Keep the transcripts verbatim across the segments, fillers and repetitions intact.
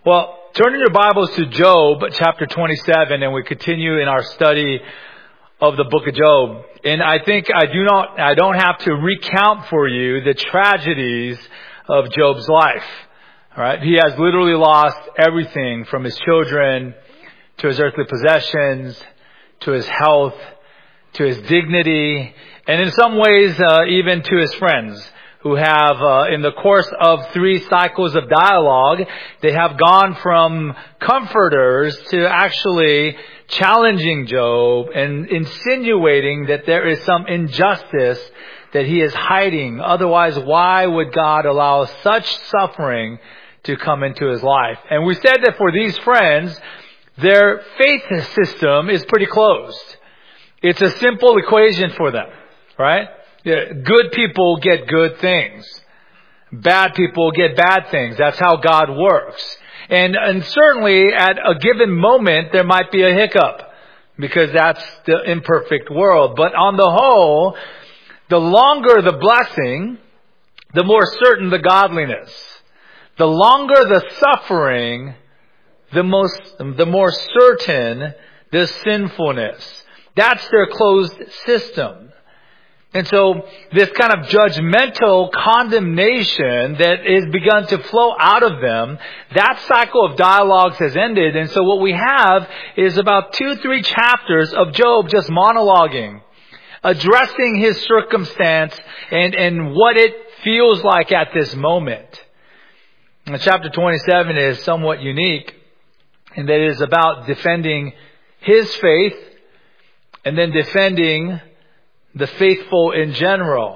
Well, turn in your Bibles to Job chapter twenty-seven, and we continue in our study of the book of Job. And I think I do not, I don't have to recount for you the tragedies of Job's life. All right. He has literally lost everything from his children to his earthly possessions, to his health, to his dignity, and in some ways, uh, even to his friends, who have, uh, in the course of three cycles of dialogue, they have gone from comforters to actually challenging Job and insinuating that there is some injustice that he is hiding. Otherwise, why would God allow such suffering to come into his life? And we said that for these friends, their faith system is pretty closed. It's a simple equation for them, right? Yeah, good people get good things. Bad people get bad things. That's how God works. And, and certainly at a given moment, there might be a hiccup because that's the imperfect world. But on the whole, the longer the blessing, the more certain the godliness. The longer the suffering, the most, the more certain the sinfulness. That's their closed system. And so this kind of judgmental condemnation that is begun to flow out of them, that cycle of dialogues has ended. And so what we have is about two, three chapters of Job just monologuing, addressing his circumstance and, and what it feels like at this moment. And chapter twenty-seven is somewhat unique in that it is about defending his faith and then defending the faithful in general.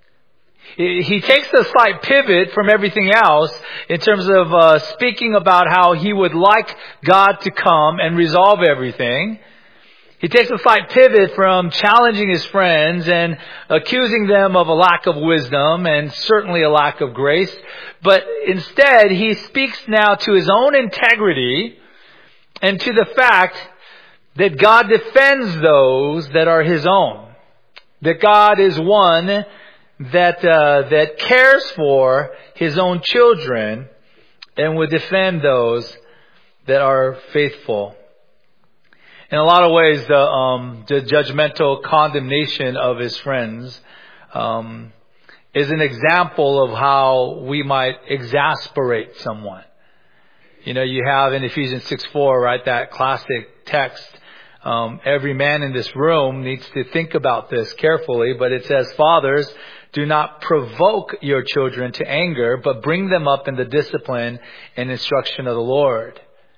He takes a slight pivot from everything else in terms of uh, speaking about how he would like God to come and resolve everything. He takes a slight pivot from challenging his friends and accusing them of a lack of wisdom and certainly a lack of grace. But instead, he speaks now to his own integrity and to the fact that God defends those that are his own. That God is one that uh, that cares for his own children and would defend those that are faithful. In a lot of ways, the, um, the judgmental condemnation of his friends um, is an example of how we might exasperate someone. You know, you have in Ephesians six four, right, that classic text. Um, every man in this room needs to think about this carefully, but it says, fathers, do not provoke your children to anger, but bring them up in the discipline and instruction of the Lord.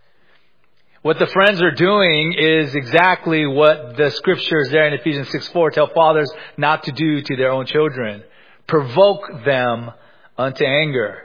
What the friends are doing is exactly what the scriptures there in Ephesians six four tell fathers not to do to their own children. Provoke them unto anger.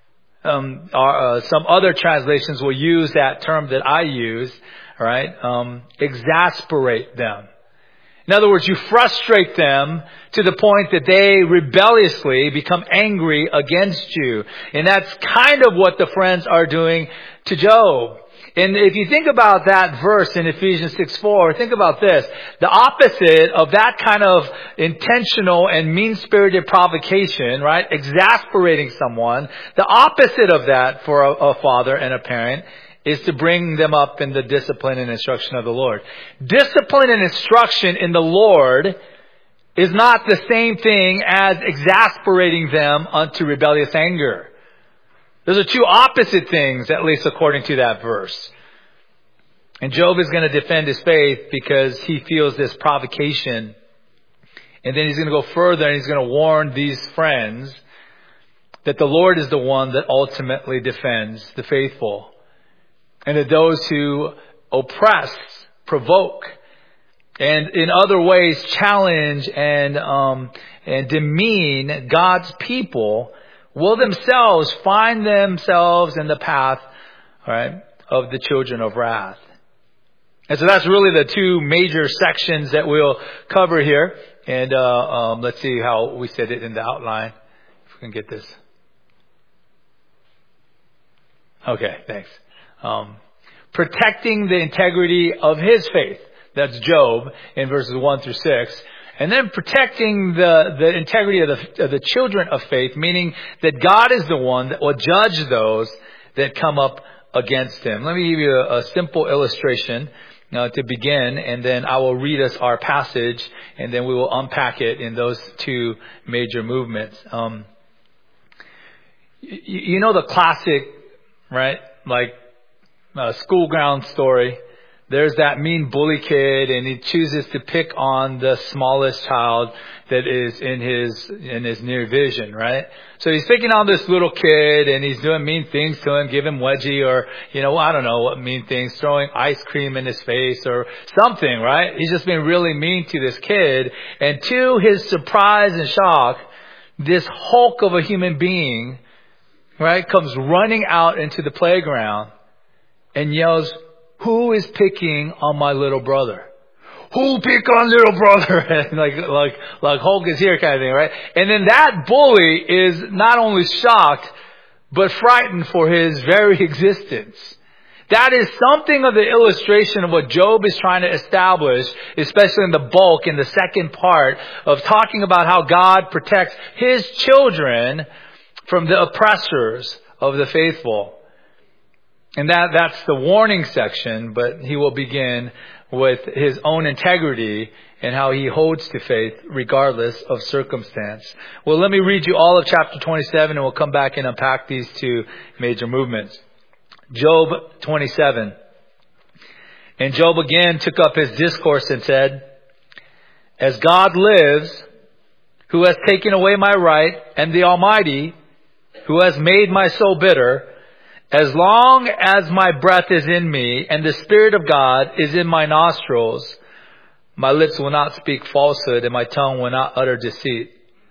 Um, our, uh, some other translations will use that term that I use. Right? Um, exasperate them. In other words, you frustrate them to the point that they rebelliously become angry against you. And that's kind of what the friends are doing to Job. And if you think about that verse in Ephesians six four, think about this. The opposite of that kind of intentional and mean-spirited provocation, right? Exasperating someone. The opposite of that for a, a father and a parent is to bring them up in the discipline and instruction of the Lord. Discipline and instruction in the Lord is not the same thing as exasperating them unto rebellious anger. Those are two opposite things, at least according to that verse. And Job is going to defend his faith because he feels this provocation. And then he's going to go further and he's going to warn these friends that the Lord is the one that ultimately defends the faithful. And that those who oppress, provoke, and in other ways challenge and um, and demean God's people will themselves find themselves in the path, right, of the children of wrath. And so that's really the two major sections that we'll cover here. And uh, um, let's see how we said it in the outline. If we can get this. Okay, thanks. Um, protecting the integrity of his faith. That's Job in verses one through six. And then protecting the, the integrity of the, of the children of faith, meaning that God is the one that will judge those that come up against him. Let me give you a, a simple illustration uh, to begin, and then I will read us our passage, and then we will unpack it in those two major movements. Um, you, you know the classic, right? Like uh, school ground story. There's that mean bully kid, and he chooses to pick on the smallest child that is in his in his near vision, right? So he's picking on this little kid, and he's doing mean things to him, give him wedgie, or, you know, I don't know what mean things, throwing ice cream in his face or something, right? He's just been really mean to this kid. And to his surprise and shock, this hulk of a human being, right, comes running out into the playground and yells, "Who is picking on my little brother? Who pick on little brother?" like, like, like Hulk is here kind of thing, right? And then that bully is not only shocked, but frightened for his very existence. That is something of the illustration of what Job is trying to establish, especially in the bulk, in the second part of talking about how God protects his children from the oppressors of the faithful. And that, that's the warning section, but he will begin with his own integrity and how he holds to faith regardless of circumstance. Well, let me read you all of chapter twenty-seven, and we'll come back and unpack these two major movements. Job twenty-seven. And Job again took up his discourse and said, "As God lives, who has taken away my right, and the Almighty, who has made my soul bitter, as long as my breath is in me and the Spirit of God is in my nostrils, my lips will not speak falsehood and my tongue will not utter deceit.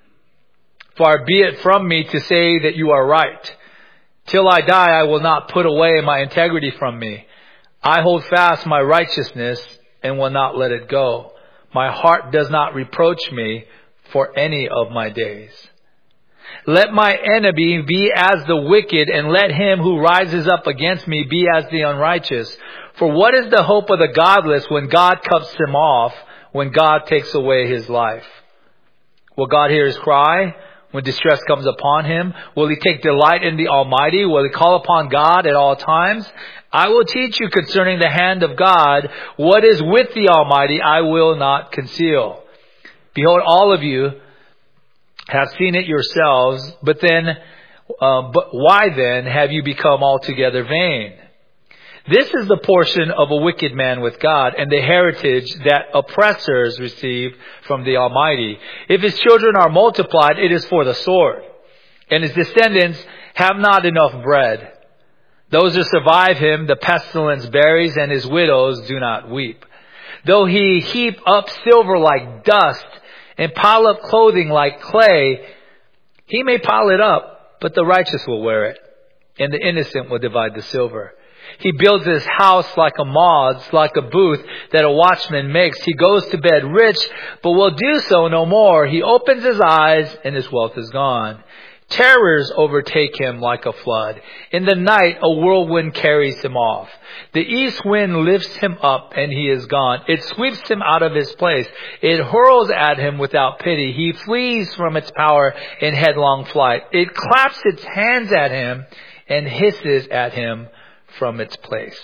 Far be it from me to say that you are right. Till I die, I will not put away my integrity from me. I hold fast my righteousness and will not let it go. My heart does not reproach me for any of my days. Let my enemy be as the wicked, and let him who rises up against me be as the unrighteous. For what is the hope of the godless when God cuts him off, when God takes away his life? Will God hear his cry when distress comes upon him? Will he take delight in the Almighty? Will he call upon God at all times? I will teach you concerning the hand of God. What is with the Almighty I will not conceal. Behold, all of you have seen it yourselves, but then, uh, but why then have you become altogether vain? This is the portion of a wicked man with God, and the heritage that oppressors receive from the Almighty. If his children are multiplied, it is for the sword, and his descendants have not enough bread. Those who survive him, the pestilence buries, and his widows do not weep. Though he heap up silver like dust, and pile up clothing like clay, he may pile it up, but the righteous will wear it, and the innocent will divide the silver. He builds his house like a moth's, like a booth that a watchman makes. He goes to bed rich, but will do so no more. He opens his eyes, and his wealth is gone. Terrors overtake him like a flood. In the night, a whirlwind carries him off. The east wind lifts him up, and he is gone. It sweeps him out of his place. It hurls at him without pity. He flees from its power in headlong flight. It claps its hands at him and hisses at him from its place."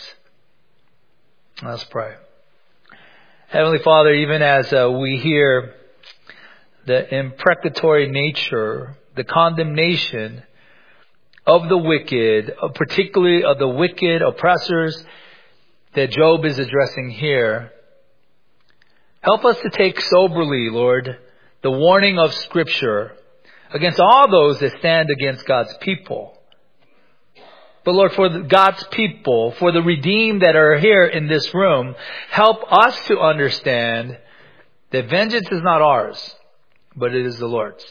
Let's pray. Heavenly Father, even as uh, we hear the imprecatory nature, the condemnation of the wicked, particularly of the wicked oppressors that Job is addressing here, help us to take soberly, Lord, the warning of Scripture against all those that stand against God's people. But Lord, for God's people, for the redeemed that are here in this room, help us to understand that vengeance is not ours, but it is the Lord's.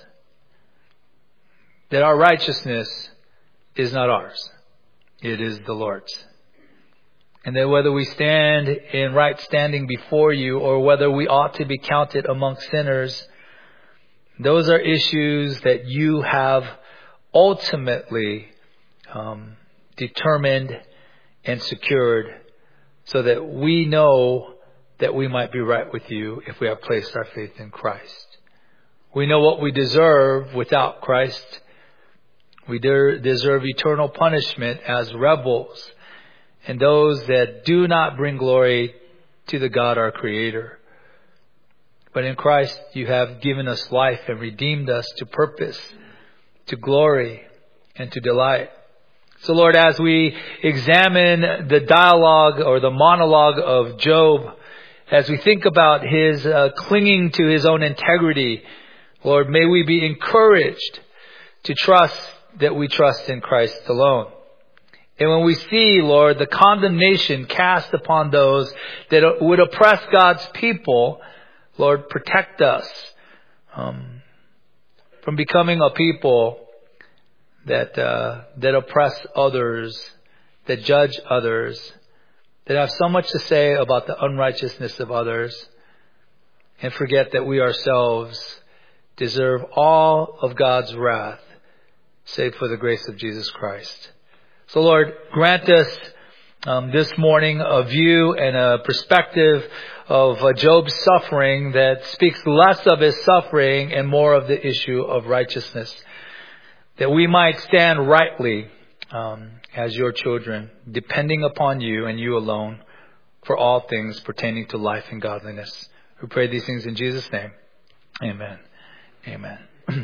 That our righteousness is not ours. It is the Lord's. And that whether we stand in right standing before you or whether we ought to be counted amongst sinners, those are issues that you have ultimately um, determined and secured so that we know that we might be right with you if we have placed our faith in Christ. We know what we deserve without Christ. We deserve eternal punishment as rebels, and those that do not bring glory to the God our Creator. But in Christ you have given us life and redeemed us to purpose, to glory, and to delight. So Lord, as we examine the dialogue or the monologue of Job, as we think about his uh, clinging to his own integrity, Lord, may we be encouraged to trust that we trust in Christ alone. And when we see, Lord, the condemnation cast upon those that would oppress God's people, Lord, protect us um, from becoming a people that uh, that oppress others, that judge others, that have so much to say about the unrighteousness of others, and forget that we ourselves deserve all of God's wrath, save for the grace of Jesus Christ. So Lord, grant us um, this morning a view and a perspective of uh, Job's suffering that speaks less of his suffering and more of the issue of righteousness, that we might stand rightly um, as your children, depending upon you and you alone for all things pertaining to life and godliness. We pray these things in Jesus' name. Amen. Amen.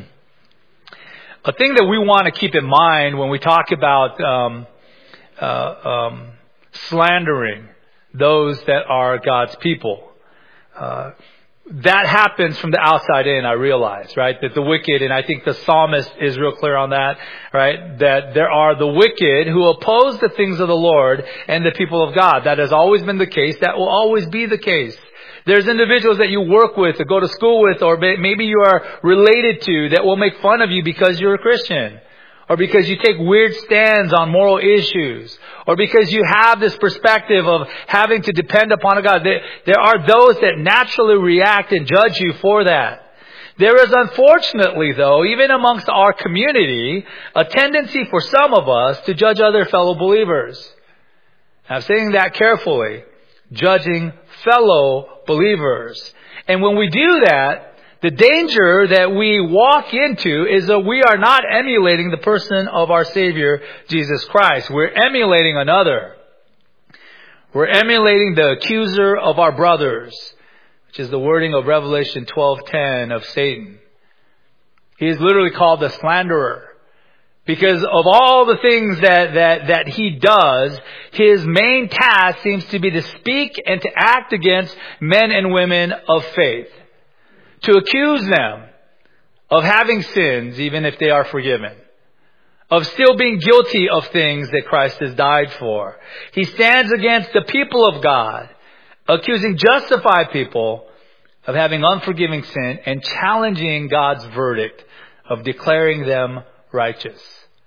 A thing that we want to keep in mind when we talk about um, uh, um, slandering those that are God's people, uh, that happens from the outside in, I realize, right? That the wicked, and I think the psalmist is real clear on that, right? That there are the wicked who oppose the things of the Lord and the people of God. That has always been the case. That will always be the case. There's individuals that you work with or go to school with or maybe you are related to that will make fun of you because you're a Christian, or because you take weird stands on moral issues, or because you have this perspective of having to depend upon a God. There, there are those that naturally react and judge you for that. There is unfortunately, though, even amongst our community, a tendency for some of us to judge other fellow believers. I'm saying that carefully. Judging fellow believers. And when we do that, the danger that we walk into is that we are not emulating the person of our Savior, Jesus Christ. We're emulating another. We're emulating the accuser of our brothers, which is the wording of Revelation twelve ten of Satan. He is literally called the slanderer. Because of all the things that, that, that he does, his main task seems to be to speak and to act against men and women of faith. To accuse them of having sins, even if they are forgiven. Of still being guilty of things that Christ has died for. He stands against the people of God, accusing justified people of having unforgiving sin and challenging God's verdict of declaring them righteous.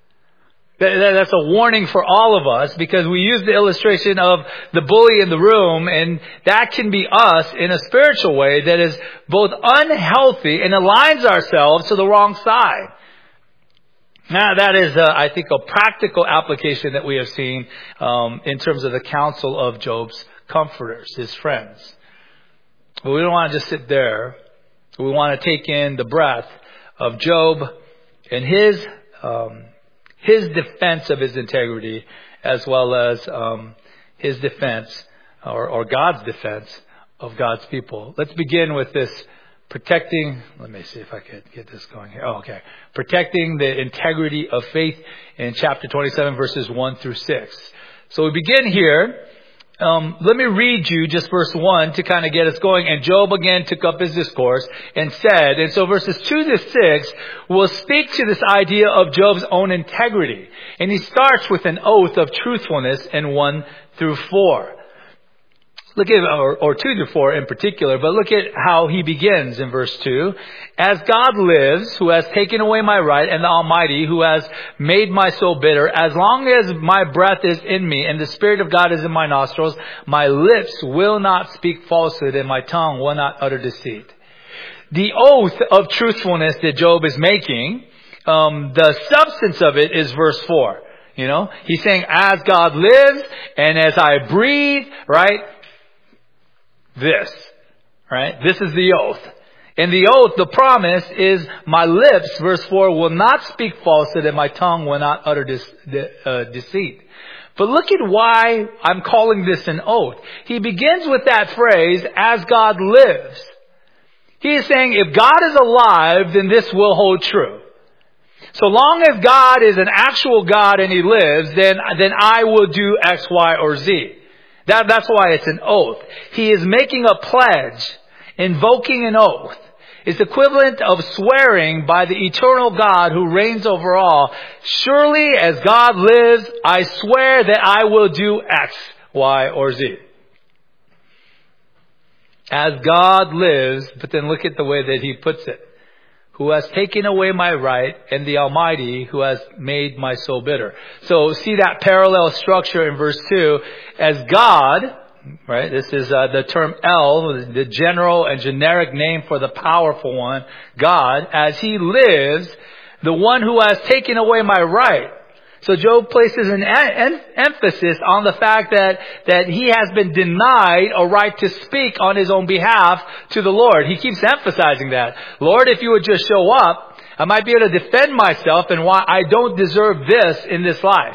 That's a warning for all of us, because we use the illustration of the bully in the room, and that can be us in a spiritual way that is both unhealthy and aligns ourselves to the wrong side. Now, that is, uh, I think, a practical application that we have seen um, in terms of the counsel of Job's comforters, his friends. But we don't want to just sit there. We want to take in the breath of Job and his um His defense of his integrity, as well as um, his defense, or, or God's defense of God's people. Let's begin with this protecting. Let me see if I could get this going here. Oh, okay. Protecting the integrity of faith in chapter twenty-seven, verses one through six. So we begin here. Um, let me read you just verse one to kind of get us going. And Job again took up his discourse and said, and so verses two to six will speak to this idea of Job's own integrity. And he starts with an oath of truthfulness in one through four. Look at, or, or two to four in particular, but look at how he begins in verse two. As God lives, who has taken away my right, and the Almighty, who has made my soul bitter, as long as my breath is in me and the Spirit of God is in my nostrils, my lips will not speak falsehood and my tongue will not utter deceit. The oath of truthfulness that Job is making, um, the substance of it is verse four. You know, he's saying, as God lives and as I breathe, right? This, right? This is the oath. And the oath, the promise is, my lips, verse four, will not speak falsehood and my tongue will not utter dis, de, uh, deceit. But look at why I'm calling this an oath. He begins with that phrase, as God lives. He is saying, if God is alive, then this will hold true. So long as God is an actual God and He lives, then, then I will do X, Y, or Z. That, that's why it's an oath. He is making a pledge, invoking an oath. It's equivalent of swearing by the eternal God who reigns over all. Surely as God lives, I swear that I will do X, Y, or Z. As God lives, but then look at the way that he puts it. Who has taken away my right, and the Almighty who has made my soul bitter. So see that parallel structure in verse two. As God, right, this is uh, the term El, the general and generic name for the powerful one, God, as He lives, the one who has taken away my right. So Job places an en- emphasis on the fact that, that he has been denied a right to speak on his own behalf to the Lord. He keeps emphasizing that. Lord, if you would just show up, I might be able to defend myself and why I don't deserve this in this life.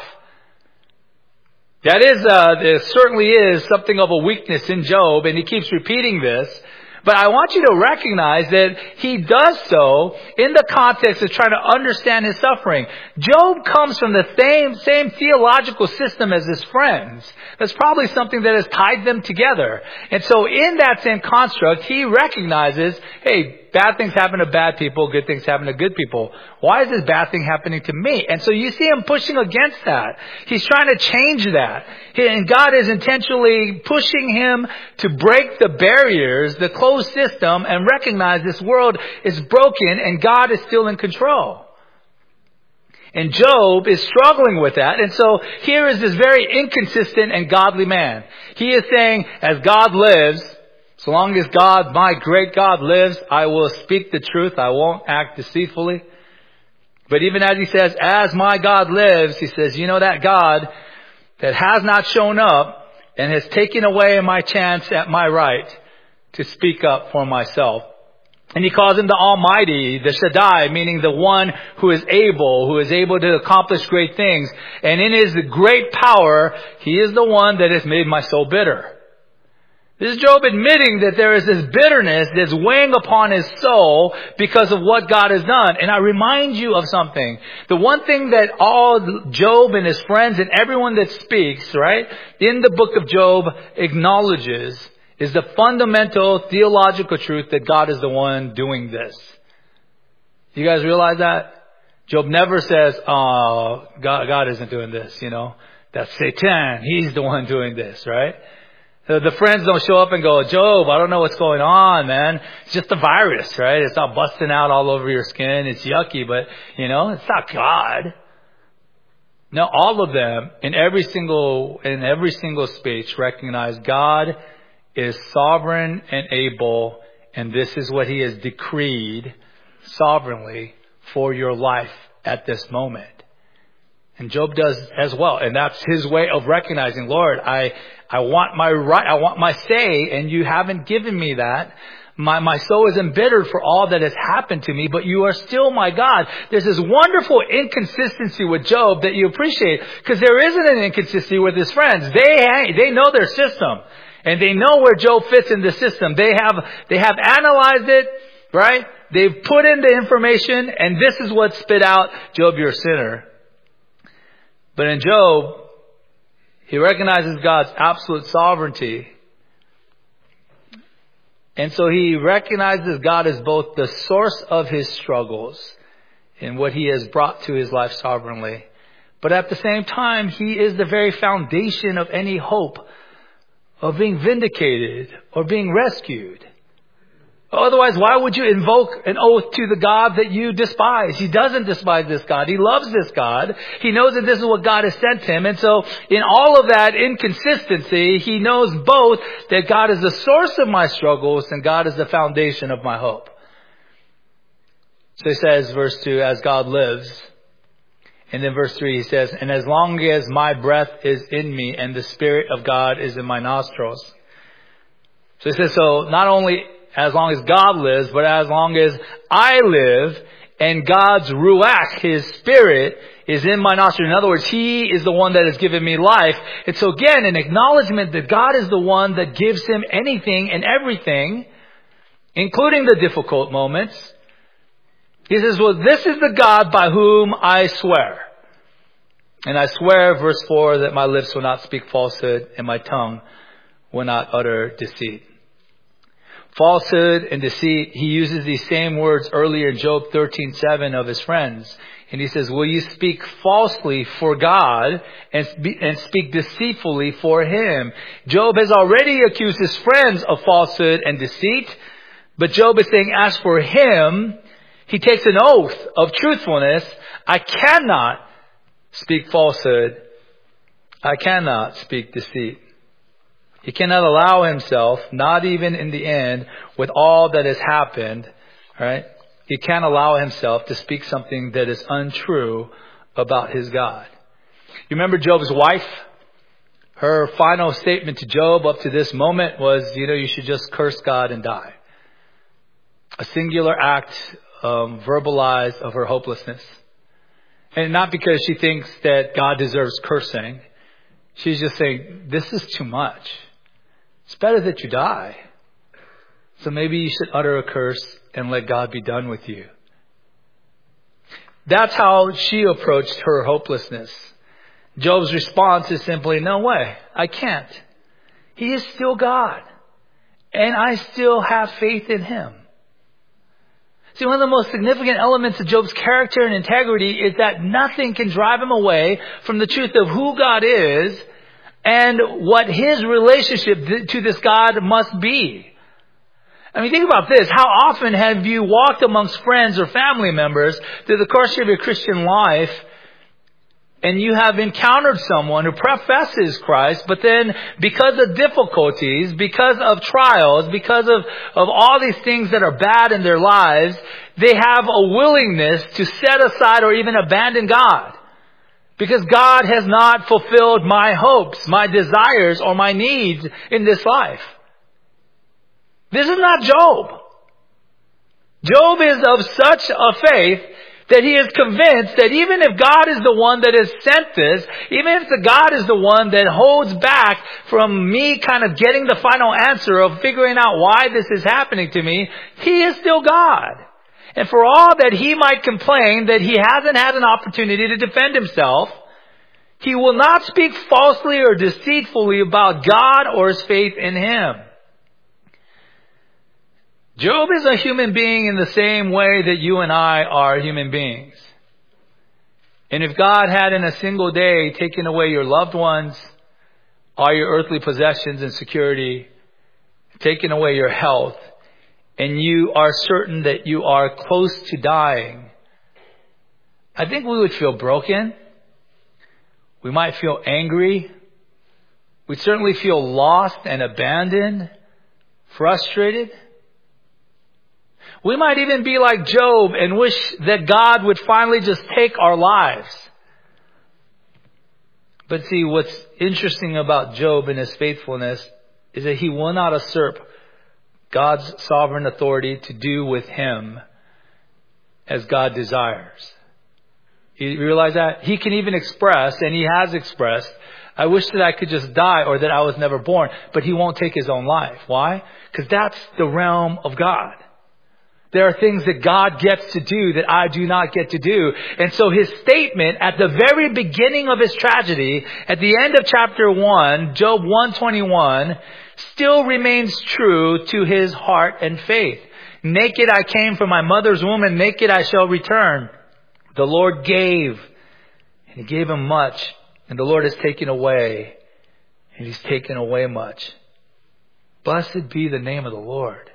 That is, uh, there certainly is something of a weakness in Job, and he keeps repeating this. But I want you to recognize that he does so in the context of trying to understand his suffering. Job comes from the same, same theological system as his friends. That's probably something that has tied them together. And so in that same construct, he recognizes, hey, bad things happen to bad people, good things happen to good people. Why is this bad thing happening to me? And so you see him pushing against that. He's trying to change that. And God is intentionally pushing him to break the barriers, the closed system, and recognize this world is broken and God is still in control. And Job is struggling with that. And so here is this very inconsistent and godly man. He is saying, as God lives, so long as God, my great God, lives, I will speak the truth. I won't act deceitfully. But even as he says, as my God lives, he says, you know that God that has not shown up and has taken away my chance at my right to speak up for myself. And he calls him the Almighty, the Shaddai, meaning the one who is able, who is able to accomplish great things. And in his great power, he is the one that has made my soul bitter. This is Job admitting that there is this bitterness that's weighing upon his soul because of what God has done. And I remind you of something. The one thing that all Job and his friends and everyone that speaks, right, in the book of Job acknowledges is the fundamental theological truth that God is the one doing this. You guys realize that? Job never says, oh, God, God isn't doing this, you know. That's Satan. He's the one doing this, right? The friends don't show up and go, Job, I don't know what's going on, man. It's just a virus, right? It's not busting out all over your skin. It's yucky, but, you know, it's not God. No, all of them in every single, in every single speech recognize God is sovereign and able, and this is what He has decreed sovereignly for your life at this moment. And Job does as well. And that's his way of recognizing, Lord, I, I want my right, I want my say, and you haven't given me that. My, my soul is embittered for all that has happened to me, but you are still my God. There's this wonderful inconsistency with Job that you appreciate, because there isn't an inconsistency with his friends. They, they know their system, and they know where Job fits in the system. They have, they have analyzed it, right? They've put in the information, and this is what spit out, Job, you're a sinner. But in Job, he recognizes God's absolute sovereignty. And so he recognizes God as both the source of his struggles and what he has brought to his life sovereignly. But at the same time, he is the very foundation of any hope of being vindicated or being rescued. Otherwise, why would you invoke an oath to the God that you despise? He doesn't despise this God. He loves this God. He knows that this is what God has sent him. And so in all of that inconsistency, he knows both that God is the source of my struggles and God is the foundation of my hope. So he says, verse two, as God lives. And then verse three, he says, and as long as my breath is in me and the Spirit of God is in my nostrils. So he says, so not only as long as God lives, but as long as I live and God's ruach, His Spirit, is in my nostrils. In other words, He is the one that has given me life. And so again, an acknowledgement that God is the one that gives him anything and everything, including the difficult moments. He says, well, this is the God by whom I swear. And I swear, verse four, that my lips will not speak falsehood and my tongue will not utter deceit. Falsehood and deceit, he uses these same words earlier in Job thirteen seven of his friends. And he says, will you speak falsely for God and, spe- and speak deceitfully for Him? Job has already accused his friends of falsehood and deceit. But Job is saying, as for him, he takes an oath of truthfulness. I cannot speak falsehood. I cannot speak deceit. He cannot allow himself, not even in the end, with all that has happened, right? He can't allow himself to speak something that is untrue about his God. You remember Job's wife? Her final statement to Job up to this moment was, you know, you should just curse God and die. A singular act um, verbalized of her hopelessness. And not because she thinks that God deserves cursing. She's just saying, this is too much. It's better that you die. So maybe you should utter a curse and let God be done with you. That's how she approached her hopelessness. Job's response is simply, no way, I can't. He is still God. And I still have faith in Him. See, one of the most significant elements of Job's character and integrity is that nothing can drive him away from the truth of who God is and what his relationship to this God must be. I mean, think about this. How often have you walked amongst friends or family members through the course of your Christian life and you have encountered someone who professes Christ, but then because of difficulties, because of trials, because of, of all these things that are bad in their lives, they have a willingness to set aside or even abandon God. Because God has not fulfilled my hopes, my desires, or my needs in this life. This is not Job. Job is of such a faith that he is convinced that even if God is the one that has sent this, even if the God is the one that holds back from me kind of getting the final answer of figuring out why this is happening to me, He is still God. And for all that he might complain that he hasn't had an opportunity to defend himself, he will not speak falsely or deceitfully about God or his faith in Him. Job is a human being in the same way that you and I are human beings. And if God had in a single day taken away your loved ones, all your earthly possessions and security, taken away your health, and you are certain that you are close to dying, I think we would feel broken. We might feel angry. We'd certainly feel lost and abandoned, frustrated. We might even be like Job and wish that God would finally just take our lives. But see, what's interesting about Job and his faithfulness is that he will not usurp God's sovereign authority to do with him as God desires. You realize that? He can even express, and he has expressed, I wish that I could just die or that I was never born. But he won't take his own life. Why? Because that's the realm of God. There are things that God gets to do that I do not get to do. And so his statement at the very beginning of his tragedy, at the end of chapter one, Job one twenty-one, still remains true to his heart and faith. Naked I came from my mother's womb, and naked I shall return. The Lord gave, and He gave him much. And the Lord has taken away, and He's taken away much. Blessed be the name of the Lord.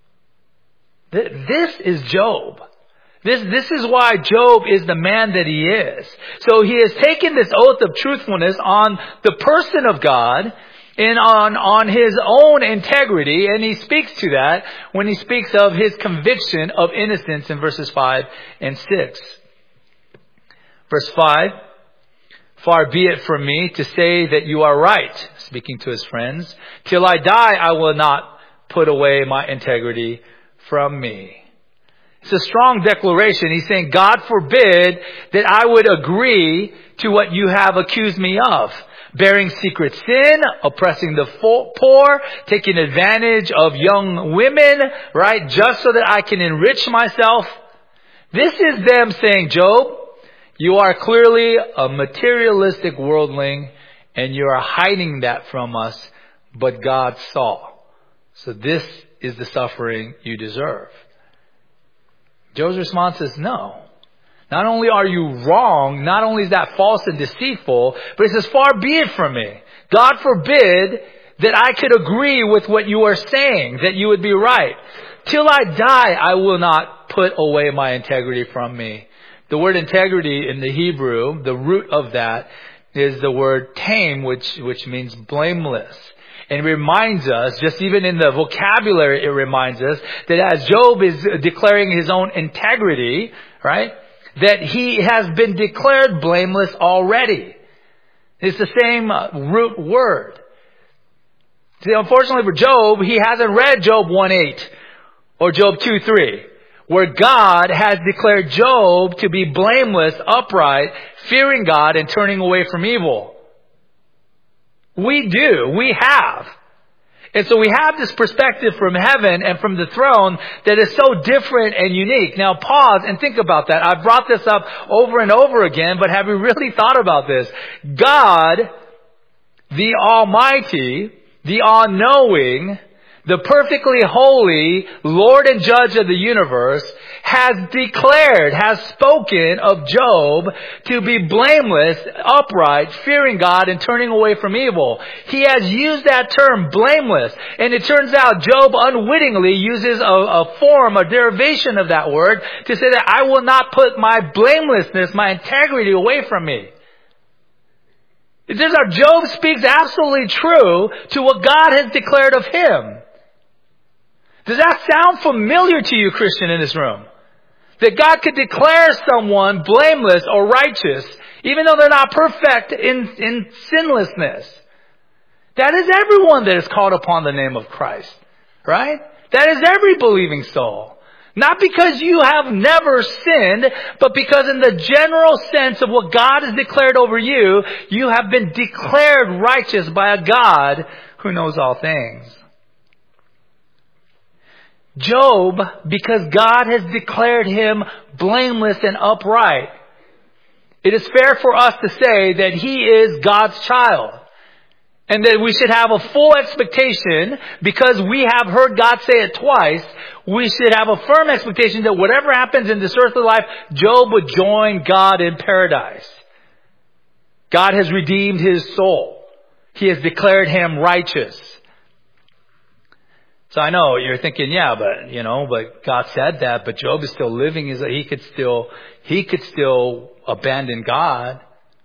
This is Job. This, this is why Job is the man that he is. So he has taken this oath of truthfulness on the person of God and on, on his own integrity. And he speaks to that when he speaks of his conviction of innocence in verses five and six. Verse five, far be it from me to say that you are right, speaking to his friends. Till I die, I will not put away my integrity from me. It's a strong declaration. He's saying, God forbid that I would agree to what you have accused me of. Bearing secret sin, oppressing the poor, taking advantage of young women, right? Just so that I can enrich myself. This is them saying, Job, you are clearly a materialistic worldling and you are hiding that from us, but God saw. So this is the suffering you deserve. Job's response is no. Not only are you wrong, not only is that false and deceitful, but he says, far be it from me. God forbid that I could agree with what you are saying, that you would be right. Till I die, I will not put away my integrity from me. The word integrity in the Hebrew, the root of that is the word tame, which, which means blameless. And it reminds us, just even in the vocabulary, it reminds us that as Job is declaring his own integrity, right, that he has been declared blameless already. It's the same root word. See, unfortunately for Job, he hasn't read Job one eight or Job two three, where God has declared Job to be blameless, upright, fearing God, and turning away from evil. We do. We have. And so we have this perspective from heaven and from the throne that is so different and unique. Now pause and think about that. I've brought this up over and over again, but have we really thought about this? God, the Almighty, the all-knowing, the perfectly holy Lord and Judge of the universe has declared, has spoken of Job to be blameless, upright, fearing God, and turning away from evil. He has used that term, blameless. And it turns out Job unwittingly uses a, a form, a derivation of that word to say that I will not put my blamelessness, my integrity away from me. It turns out Job speaks absolutely true to what God has declared of him. Does that sound familiar to you, Christian, in this room? That God could declare someone blameless or righteous, even though they're not perfect in, in sinlessness. That is everyone that is called upon the name of Christ, right? That is every believing soul. Not because you have never sinned, but because in the general sense of what God has declared over you, you have been declared righteous by a God who knows all things. Job, because God has declared him blameless and upright, it is fair for us to say that he is God's child. And that we should have a full expectation, because we have heard God say it twice, we should have a firm expectation that whatever happens in this earthly life, Job would join God in paradise. God has redeemed his soul. He has declared him righteous. So I know you're thinking, yeah, but, you know, but God said that, but Job is still living. Is he could still, he could still abandon God.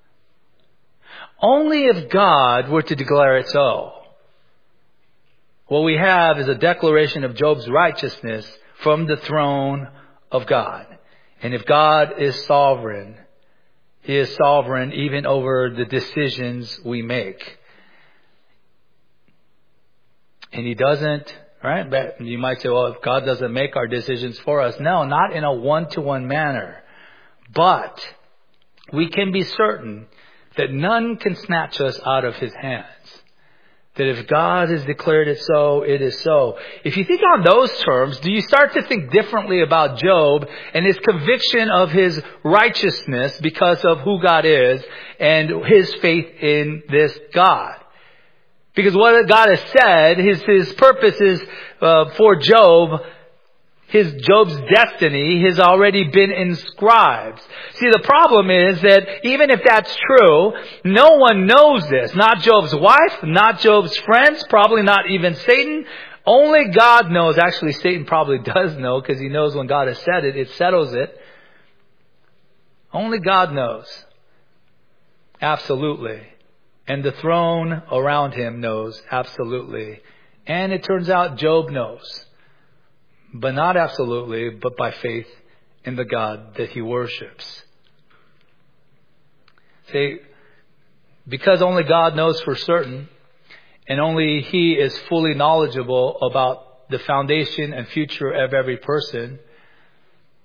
Only if God were to declare it so. What we have is a declaration of Job's righteousness from the throne of God. And if God is sovereign, he is sovereign even over the decisions we make. And he doesn't, right? But you might say, well, if God doesn't make our decisions for us. No, not in a one-to-one manner. But we can be certain that none can snatch us out of his hands. That if God has declared it so, it is so. If you think on those terms, do you start to think differently about Job and his conviction of his righteousness because of who God is and his faith in this God? Because what God has said, his, his purpose is uh, for Job, his Job's destiny has already been inscribed. See, the problem is that even if that's true, no one knows this. Not Job's wife, not Job's friends, probably not even Satan. Only God knows. Actually, Satan probably does know, because he knows when God has said it, it settles it. Only God knows. Absolutely. And the throne around him knows absolutely. And it turns out Job knows. But not absolutely, but by faith in the God that he worships. See, because only God knows for certain, and only he is fully knowledgeable about the foundation and future of every person,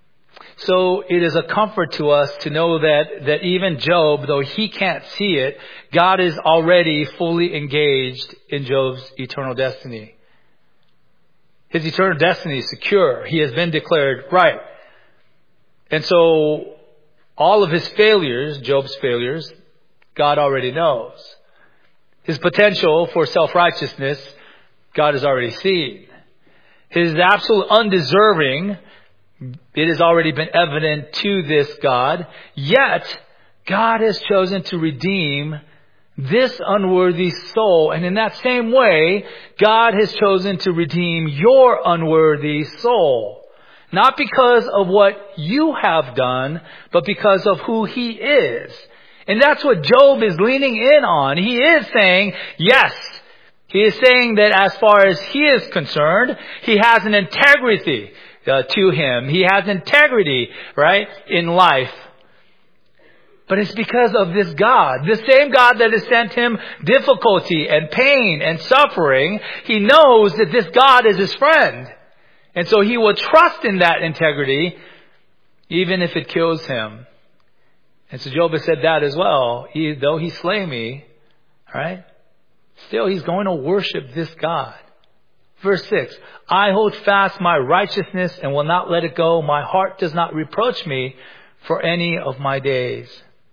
So it is a comfort to us to know that, that even Job, though he can't see it, God is already fully engaged in Job's eternal destiny. His eternal destiny is secure. He has been declared right. And so all of his failures, Job's failures, God already knows. His potential for self-righteousness, God has already seen. His absolute undeserving, it has already been evident to this God. Yet, God has chosen to redeem this unworthy soul. And in that same way, God has chosen to redeem your unworthy soul. Not because of what you have done, but because of who He is. And that's what Job is leaning in on. He is saying, yes, he is saying that as far as he is concerned, he has an integrity uh, to him. He has integrity, right, in life. But it's because of this God, the same God that has sent him difficulty and pain and suffering. He knows that this God is his friend. And so he will trust in that integrity, even if it kills him. And so Job has said that as well. He, though he slay me, right? Still, he's going to worship this God. Verse six, I hold fast my righteousness and will not let it go. My heart does not reproach me for any of my days.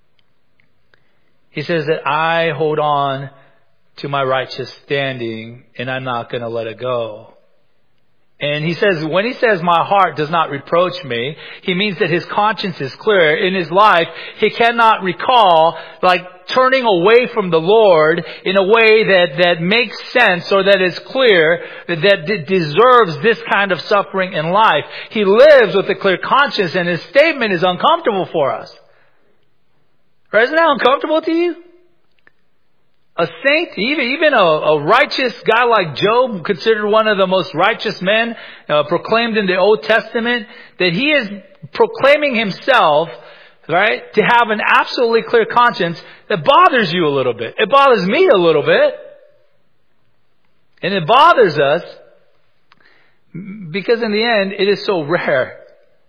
He says that I hold on to my righteous standing and I'm not going to let it go. And he says, when he says my heart does not reproach me, he means that his conscience is clear. In his life, he cannot recall like turning away from the Lord in a way that, that makes sense or that is clear, that, that deserves this kind of suffering in life. He lives with a clear conscience, and his statement is uncomfortable for us. Right? Isn't that uncomfortable to you? A saint, even even a, a righteous guy like Job, considered one of the most righteous men, uh, proclaimed in the Old Testament, that he is proclaiming himself, right, to have an absolutely clear conscience, that bothers you a little bit. It bothers me a little bit. And it bothers us because in the end, it is so rare.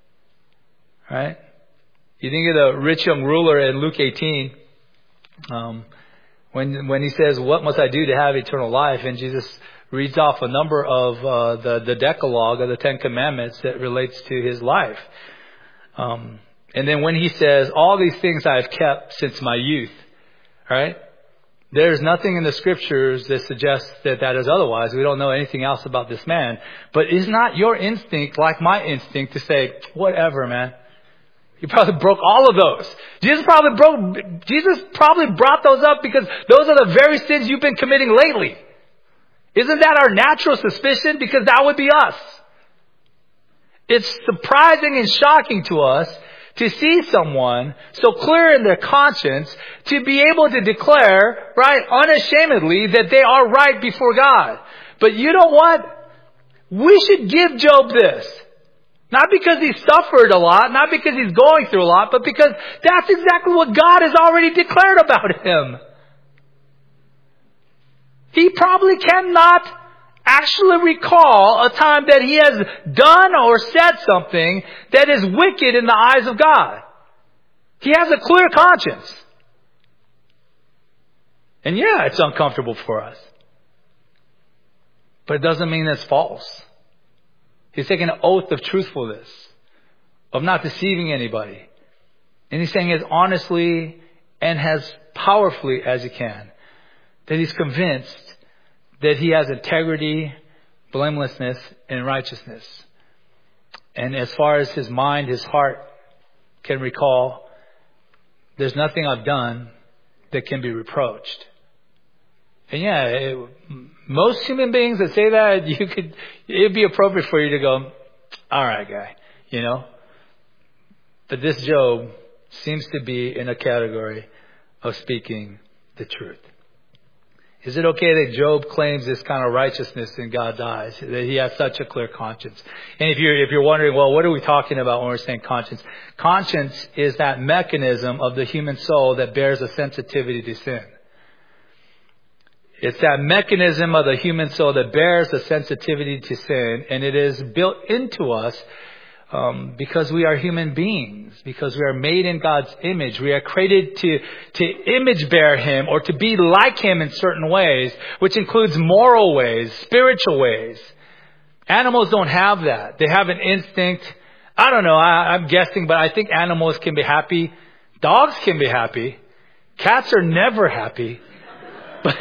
Right? You think of the rich young ruler in Luke eighteen. Um, When when he says, what must I do to have eternal life? And Jesus reads off a number of uh, the, the Decalogue of the Ten Commandments that relates to his life. Um, and then when he says, all these things I have kept since my youth, right? There's nothing in the scriptures that suggests that that is otherwise. We don't know anything else about this man. But is not your instinct like my instinct to say, whatever, man? You probably broke all of those. Jesus probably broke, Jesus probably brought those up because those are the very sins you've been committing lately. Isn't that our natural suspicion? Because that would be us. It's surprising and shocking to us to see someone so clear in their conscience to be able to declare, right, unashamedly that they are right before God. But you know what? We should give Job this. Not because he suffered a lot, not because he's going through a lot, but because that's exactly what God has already declared about him. He probably cannot actually recall a time that he has done or said something that is wicked in the eyes of God. He has a clear conscience. And yeah, it's uncomfortable for us. But it doesn't mean it's false. He's taking an oath of truthfulness, of not deceiving anybody. And he's saying as honestly and as powerfully as he can, that he's convinced that he has integrity, blamelessness, and righteousness. And as far as his mind, his heart can recall, there's nothing I've done that can be reproached. And yeah, it, most human beings that say that, you could, it'd be appropriate for you to go, all right, guy, you know. But this Job seems to be in a category of speaking the truth. Is it okay that Job claims this kind of righteousness in God's eyes, that he has such a clear conscience? And if you're, if you're wondering, well, what are we talking about when we're saying conscience? Conscience is that mechanism of the human soul that bears a sensitivity to sin. It's that mechanism of the human soul that bears a sensitivity to sin, and it is built into us Um, because we are human beings, because we are made in God's image. We are created to, to image bear Him or to be like Him in certain ways, which includes moral ways, spiritual ways. Animals don't have that. They have an instinct. I don't know. I, I'm guessing, but I think animals can be happy. Dogs can be happy. Cats are never happy. But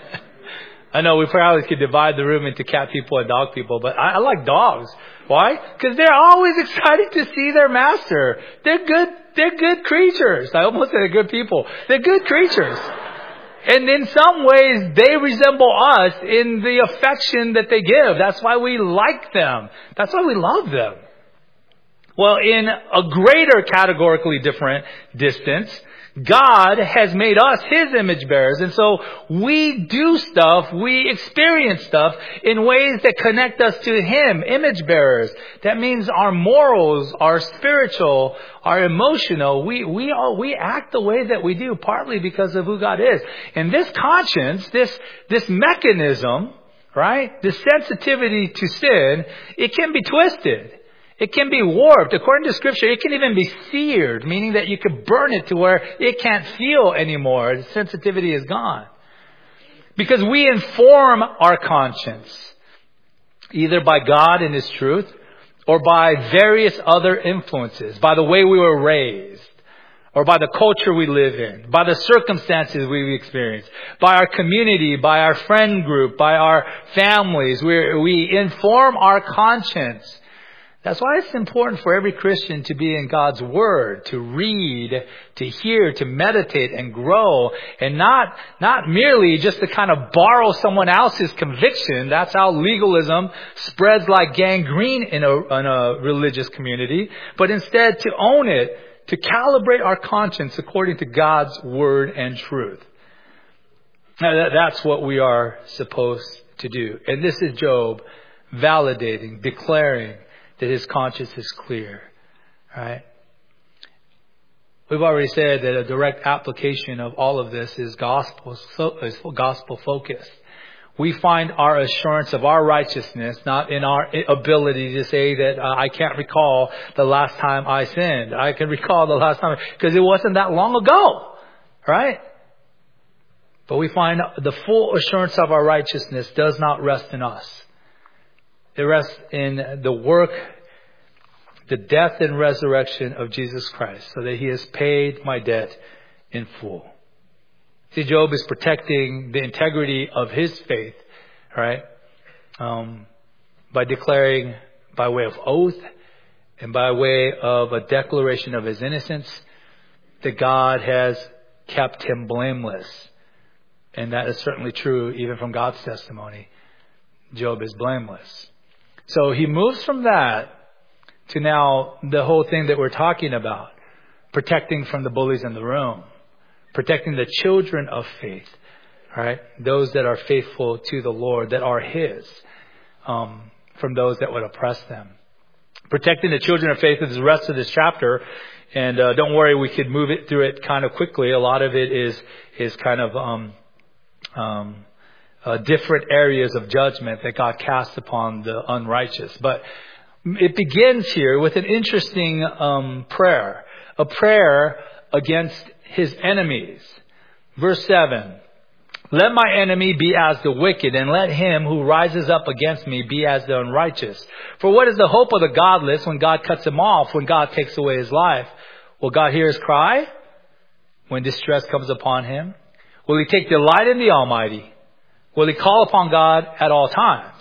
I know we probably could divide the room into cat people and dog people, but I, I like dogs. Why? Because they're always excited to see their master. They're good, they're good creatures. I almost said they're good people. They're good creatures. And in some ways, they resemble us in the affection that they give. That's why we like them. That's why we love them. Well, in a greater categorically different distance, God has made us His image bearers. And so we do stuff, we experience stuff in ways that connect us to Him, image bearers. That means our morals, our spiritual, our emotional, we, we, all, we act the way that we do partly because of who God is. And this conscience, this, this mechanism, right? This sensitivity to sin, it can be twisted. It can be warped. According to Scripture, it can even be seared, meaning that you could burn it to where it can't feel anymore. The sensitivity is gone. Because we inform our conscience, either by God and His truth, or by various other influences, by the way we were raised, or by the culture we live in, by the circumstances we experience, by our community, by our friend group, by our families. We we inform our conscience. That's why it's important for every Christian to be in God's Word, to read, to hear, to meditate and grow, and not, not merely just to kind of borrow someone else's conviction. That's how legalism spreads like gangrene in a, in a religious community, but instead to own it, to calibrate our conscience according to God's Word and truth. Now, that's what we are supposed to do. And this is Job validating, declaring that his conscience is clear, right? We've already said that a direct application of all of this is gospel, is gospel focused. We find our assurance of our righteousness not in our ability to say that uh, I can't recall the last time I sinned. I can recall the last time because it wasn't that long ago, right? But we find the full assurance of our righteousness does not rest in us. It rests in the work, the death and resurrection of Jesus Christ, so that He has paid my debt in full. See, Job is protecting the integrity of his faith, right? Um, by declaring by way of oath and by way of a declaration of his innocence that God has kept him blameless. And that is certainly true even from God's testimony. Job is blameless. So he moves from that to now the whole thing that we're talking about. Protecting from the bullies in the room. Protecting the children of faith. Right? Those that are faithful to the Lord, that are His. Um, from those that would oppress them. Protecting the children of faith is the rest of this chapter. And uh, don't worry, we could move it through it kind of quickly. A lot of it is, is kind of... Um, um, Uh, different areas of judgment that God casts upon the unrighteous. But it begins here with an interesting um, prayer. A prayer against his enemies. Verse seven. Let my enemy be as the wicked, and let him who rises up against me be as the unrighteous. For what is the hope of the godless when God cuts him off, when God takes away his life? Will God hear his cry when distress comes upon him? Will he take delight in the Almighty? Will he call upon God at all times?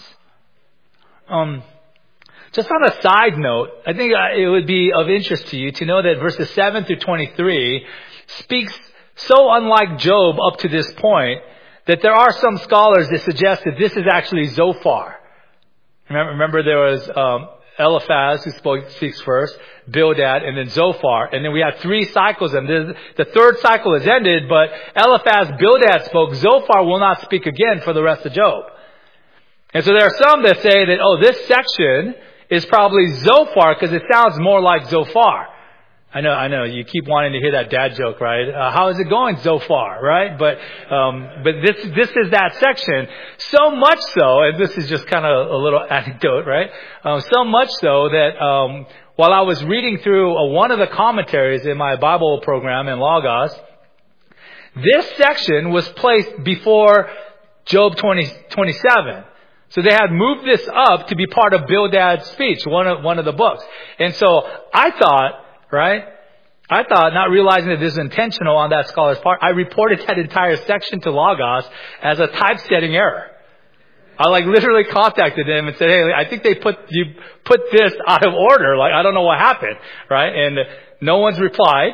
Um, just on a side note, I think it would be of interest to you to know that verses seven through twenty-three speaks so unlike Job up to this point that there are some scholars that suggest that this is actually Zophar. Remember, remember there was um, Eliphaz who spoke, speaks first, Bildad, and then Zophar. And then we had three cycles. And the, the third cycle has ended, but Eliphaz, Bildad spoke. Zophar will not speak again for the rest of Job. And so there are some that say that, oh, this section is probably Zophar because it sounds more like Zophar. I know, I know. You keep wanting to hear that dad joke, right? Uh, how is it going so far, right? But, um, but this, this is that section. So much so, and this is just kind of a little anecdote, right? Um, so much so that, um, while I was reading through uh, one of the commentaries in my Bible program in Logos, this section was placed before Job twenty, twenty-seven. So they had moved this up to be part of Bildad's speech, one of, one of the books. And so I thought, right, I thought, not realizing that this is intentional on that scholar's part, I reported that entire section to Logos as a typesetting error. I like literally contacted them and said, hey, I think they put, you put this out of order. Like, I don't know what happened, right? And no one's replied.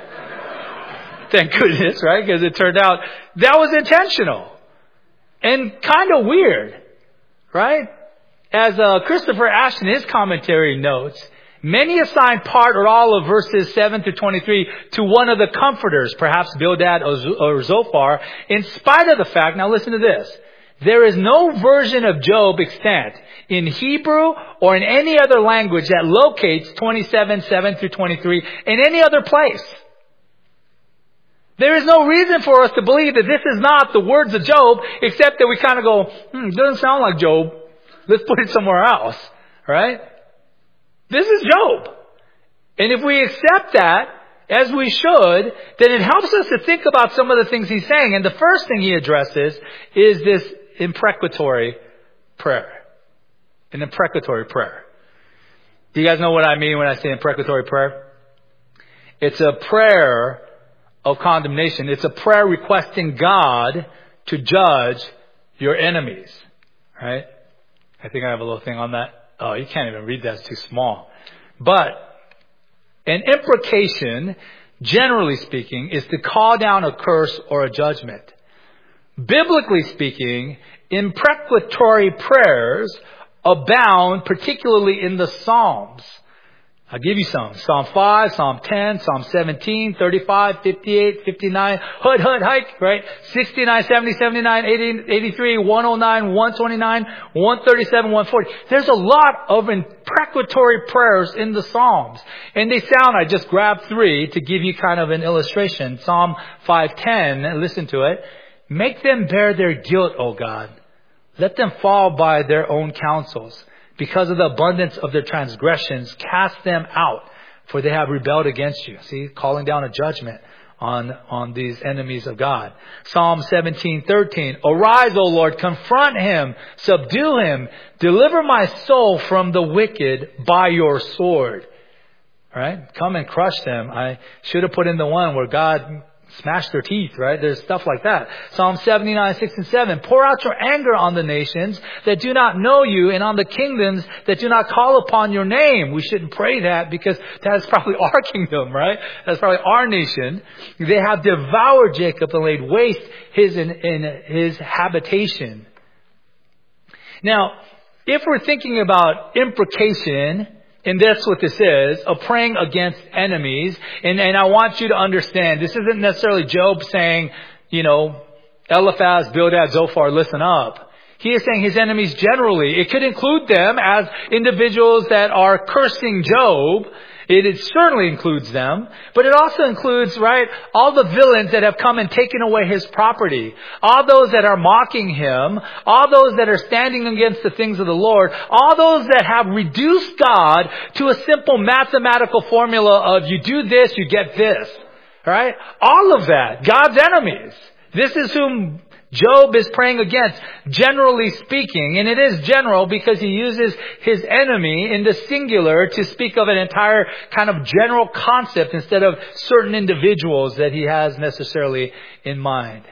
Thank goodness, right? Because it turned out that was intentional and kind of weird, right? As uh, Christopher Ashton, his commentary notes, many assign part or all of verses seven through twenty-three to one of the comforters, perhaps Bildad or Zophar, in spite of the fact, now listen to this, there is no version of Job extant in Hebrew or in any other language that locates twenty-seven, seven through twenty-three in any other place. There is no reason for us to believe that this is not the words of Job, except that we kind of go, hmm, doesn't sound like Job. Let's put it somewhere else, right? This is Job. And if we accept that, as we should, then it helps us to think about some of the things he's saying. And the first thing he addresses is this imprecatory prayer. An imprecatory prayer. Do you guys know what I mean when I say imprecatory prayer? It's a prayer of condemnation. It's a prayer requesting God to judge your enemies. Right? I think I have a little thing on that. Oh, you can't even read that. It's too small. But an imprecation, generally speaking, is to call down a curse or a judgment. Biblically speaking, imprecatory prayers abound, particularly in the Psalms. I'll give you some. Psalm five, Psalm ten, Psalm seventeen, thirty-five, fifty-eight, fifty-nine, hud, hud, hike, right? sixty-nine, seventy, seventy-nine, eighty, eighty-three, one oh nine, one twenty-nine, one thirty-seven, one forty. There's a lot of imprecatory prayers in the Psalms. And they sound, I just grabbed three to give you kind of an illustration. Psalm five ten, listen to it. Make them bear their guilt, O God. Let them fall by their own counsels. Because of the abundance of their transgressions, cast them out, for they have rebelled against you. See, calling down a judgment on, on these enemies of God. Psalm seventeen thirteen. Arise, O Lord, confront him, subdue him, deliver my soul from the wicked by your sword. All right? Come and crush them. I should have put in the one where God smash their teeth, right? There's stuff like that. Psalm seventy-nine, six and seven. Pour out your anger on the nations that do not know you and on the kingdoms that do not call upon your name. We shouldn't pray that because that's probably our kingdom, right? That's probably our nation. They have devoured Jacob and laid waste his, in, in his habitation. Now, if we're thinking about imprecation, and that's what this is, of praying against enemies. And, and I want you to understand, this isn't necessarily Job saying, you know, Eliphaz, Bildad, Zophar, listen up. He is saying his enemies generally. It could include them as individuals that are cursing Job. It, it certainly includes them. But it also includes, right, all the villains that have come and taken away his property. All those that are mocking him. All those that are standing against the things of the Lord. All those that have reduced God to a simple mathematical formula of you do this, you get this. Right? All of that. God's enemies. This is whom Job is praying against, generally speaking. And it is general because he uses his enemy in the singular to speak of an entire kind of general concept instead of certain individuals that he has necessarily in mind.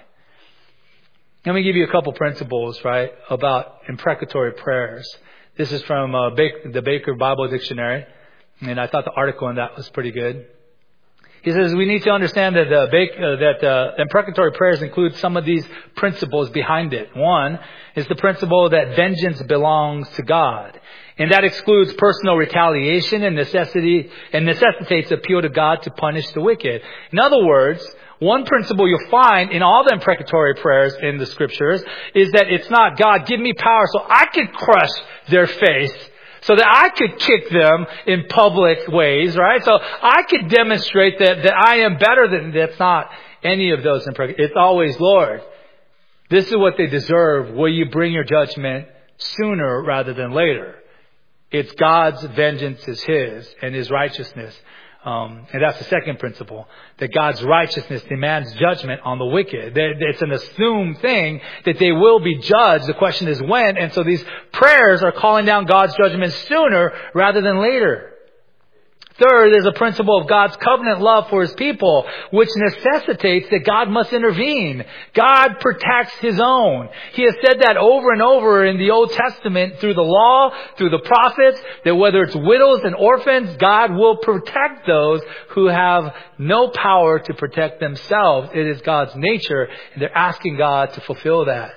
Let me give you a couple principles, right, about imprecatory prayers. This is from uh, Baker, the Baker Bible Dictionary. And I thought the article on that was pretty good. He says we need to understand that uh, bake, uh, that uh, imprecatory prayers include some of these principles behind it. One is the principle that vengeance belongs to God, and that excludes personal retaliation and necessity and necessitates appeal to God to punish the wicked. In other words, one principle you'll find in all the imprecatory prayers in the scriptures is that it's not God, give me power so I could crush their face, so that I could kick them in public ways, right? So I could demonstrate that, that I am better than, that's not any of those. It's always, Lord, this is what they deserve. Will you bring your judgment sooner rather than later? It's God's vengeance is His and His righteousness. Um, and that's the second principle, that God's righteousness demands judgment on the wicked. It's an assumed thing that they will be judged. The question is when. And so these prayers are calling down God's judgment sooner rather than later. Third, there's a principle of God's covenant love for His people, which necessitates that God must intervene. God protects His own. He has said that over and over in the Old Testament through the law, through the prophets, that whether it's widows and orphans, God will protect those who have no power to protect themselves. It is God's nature, and they're asking God to fulfill that.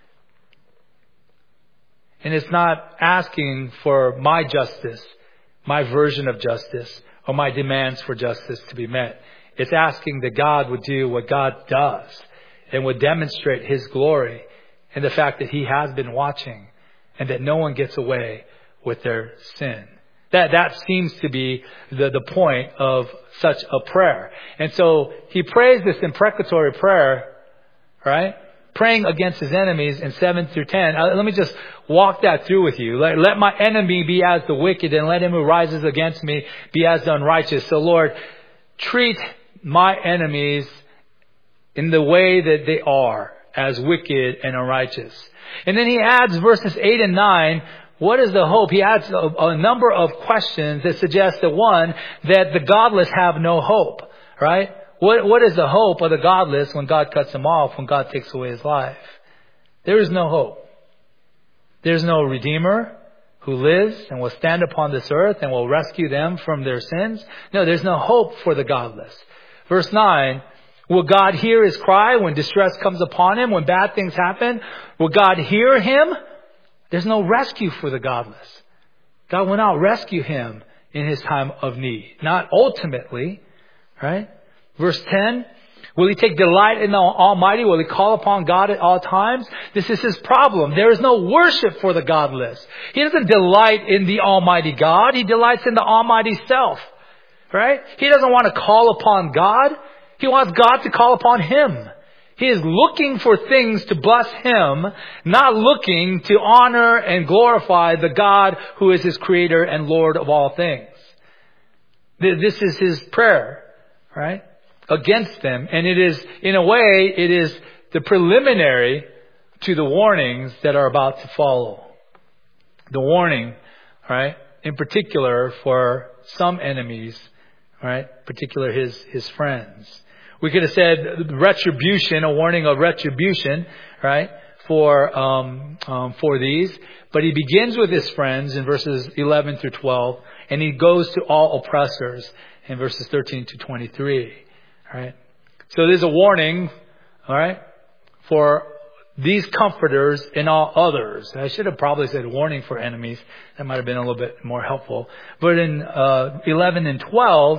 And it's not asking for my justice, my version of justice, or my demands for justice to be met. It's asking that God would do what God does and would demonstrate His glory and the fact that He has been watching and that no one gets away with their sin. That that seems to be the, the point of such a prayer. And so he prays this imprecatory prayer, right? Praying against his enemies in seven through ten. Uh, let me just walk that through with you. Let, let my enemy be as the wicked, and let him who rises against me be as the unrighteous. So Lord, treat my enemies in the way that they are, as wicked and unrighteous. And then he adds verses eight and nine. What is the hope? He adds a, a number of questions that suggest that one, that the godless have no hope, right? What, what is the hope of the godless when God cuts him off, when God takes away his life? There is no hope. There's no Redeemer who lives and will stand upon this earth and will rescue them from their sins. No, there's no hope for the godless. Verse nine, will God hear his cry when distress comes upon him, when bad things happen? Will God hear him? There's no rescue for the godless. God will not rescue him in his time of need. Not ultimately, right? Verse ten, will he take delight in the Almighty? Will he call upon God at all times? This is his problem. There is no worship for the godless. He doesn't delight in the Almighty God. He delights in the Almighty self, right? He doesn't want to call upon God. He wants God to call upon him. He is looking for things to bless him, not looking to honor and glorify the God who is his creator and Lord of all things. This is his prayer, right? Against them. And it is, in a way, it is the preliminary to the warnings that are about to follow. The warning, right? In particular for some enemies, right? Particular his, his friends. We could have said retribution, a warning of retribution, right? For, um, um, for these. But he begins with his friends in verses eleven through twelve. And he goes to all oppressors in verses thirteen to twenty-three. Right? So there's a warning, all right, for these comforters and all others. I should have probably said warning for enemies. That might have been a little bit more helpful. But in uh, eleven and twelve,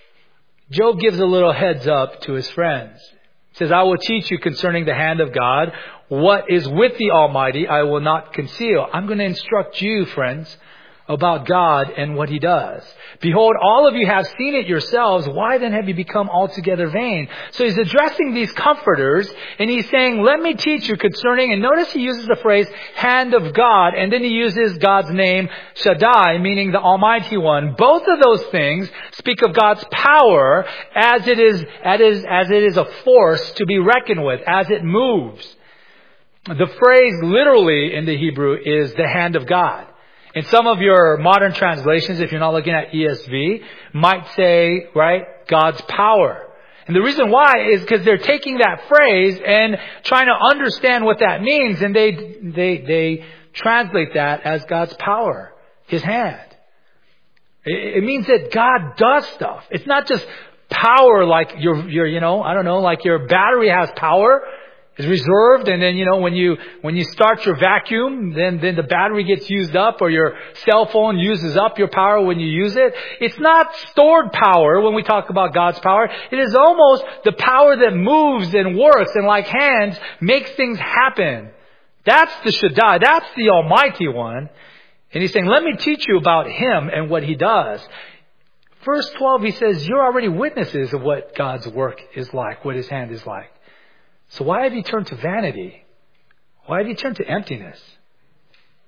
Job gives a little heads up to his friends. He says, I will teach you concerning the hand of God. What is with the Almighty, I will not conceal. I'm going to instruct you, friends, about God and what He does. Behold, all of you have seen it yourselves. Why then have you become altogether vain? So he's addressing these comforters and he's saying, let me teach you concerning, and notice he uses the phrase, hand of God, and then he uses God's name, Shaddai, meaning the Almighty One. Both of those things speak of God's power as it is, as it is, as it is a force to be reckoned with, as it moves. The phrase literally in the Hebrew is the hand of God. In some of your modern translations, if you're not looking at E S V, might say, right, God's power. And the reason why is because they're taking that phrase and trying to understand what that means. And they, they, they translate that as God's power, His hand. It, it means that God does stuff. It's not just power like your, your, you know, I don't know, like your battery has power. Is reserved, and then, you know, when you when you start your vacuum, then then the battery gets used up, or your cell phone uses up your power when you use it. It's not stored power when we talk about God's power. It is almost the power that moves and works and, like hands, makes things happen. That's the Shaddai. That's the Almighty One. And he's saying, let me teach you about Him and what He does. Verse twelve, he says, you're already witnesses of what God's work is like, what His hand is like. So why have you turned to vanity? Why have you turned to emptiness?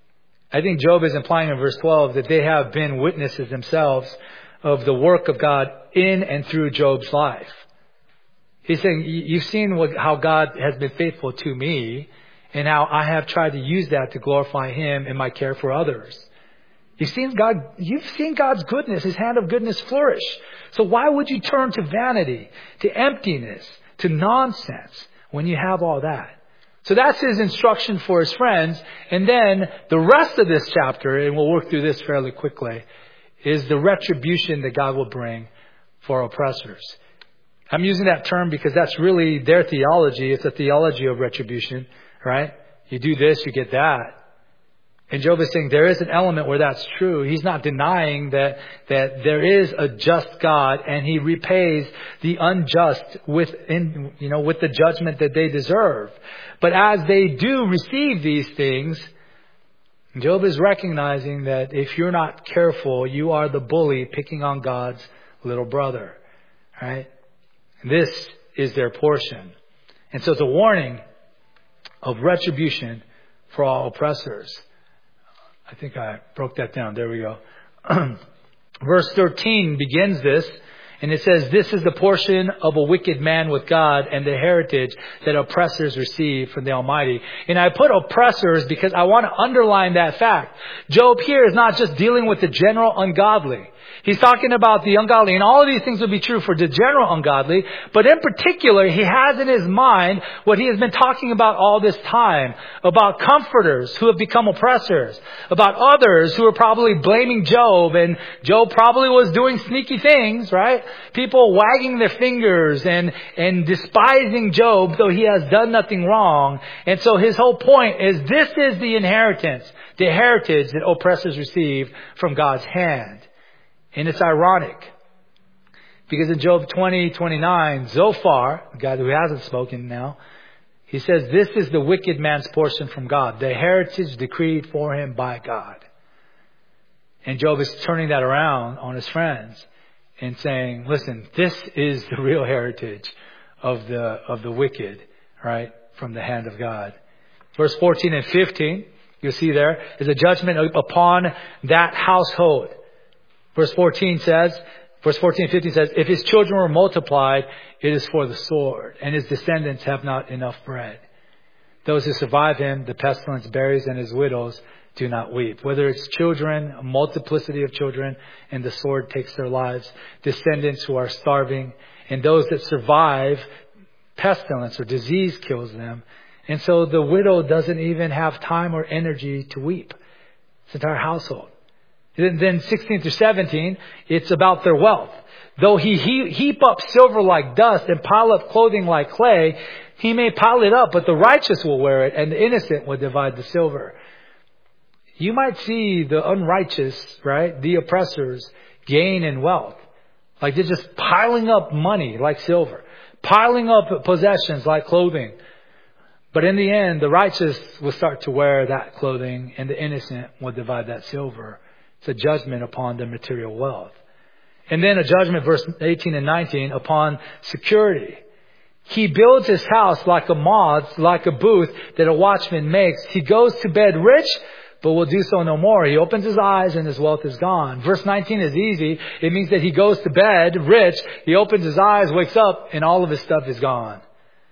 I think Job is implying in verse twelve that they have been witnesses themselves of the work of God in and through Job's life. He's saying, you've seen what, how God has been faithful to me and how I have tried to use that to glorify Him in my care for others. You've seen God, you've seen God's goodness, His hand of goodness flourish. So why would you turn to vanity, to emptiness, to nonsense when you have all that? So that's his instruction for his friends. And then the rest of this chapter, and we'll work through this fairly quickly, is the retribution that God will bring for oppressors. I'm using that term because that's really their theology. It's a theology of retribution, right? You do this, you get that. And Job is saying there is an element where that's true. He's not denying that, that there is a just God and He repays the unjust with, in, you know, with the judgment that they deserve. But as they do receive these things, Job is recognizing that if you're not careful, you are the bully picking on God's little brother, right? This is their portion. And so it's a warning of retribution for all oppressors. I think I broke that down. There we go. Verse thirteen begins this, and it says, this is the portion of a wicked man with God and the heritage that oppressors receive from the Almighty. And I put oppressors because I want to underline that fact. Job here is not just dealing with the general ungodly. He's talking about the ungodly, and all of these things would be true for the general ungodly. But in particular, he has in his mind what he has been talking about all this time, about comforters who have become oppressors, about others who are probably blaming Job, and Job probably was doing sneaky things, right? People wagging their fingers and, and despising Job, though he has done nothing wrong. And so his whole point is this is the inheritance, the heritage that oppressors receive from God's hand. And it's ironic because in Job twenty twenty-nine, Zophar, the guy who hasn't spoken now, he says, this is the wicked man's portion from God, the heritage decreed for him by God. And Job is turning that around on his friends and saying, listen, this is the real heritage of the, of the wicked, right? From the hand of God. Verse fourteen and fifteen, you'll see there is a judgment upon that household. Verse fourteen says, verse fourteen and fifteen says, if his children were multiplied, it is for the sword, and his descendants have not enough bread. Those who survive him, the pestilence buries, and his widows do not weep. Whether it's children, a multiplicity of children, and the sword takes their lives, descendants who are starving, and those that survive, pestilence or disease kills them. And so the widow doesn't even have time or energy to weep. It's entire household. Then sixteen through seventeen, it's about their wealth. Though he heap up silver like dust and pile up clothing like clay, he may pile it up, but the righteous will wear it and the innocent will divide the silver. You might see the unrighteous, right, the oppressors, gain in wealth. Like they're just piling up money like silver, piling up possessions like clothing. But in the end, the righteous will start to wear that clothing and the innocent will divide that silver. It's a judgment upon their material wealth. And then a judgment, verse eighteen and nineteen, upon security. He builds his house like a moth, like a booth that a watchman makes. He goes to bed rich, but will do so no more. He opens his eyes and his wealth is gone. Verse nineteen is easy. It means that he goes to bed rich. He opens his eyes, wakes up, and all of his stuff is gone.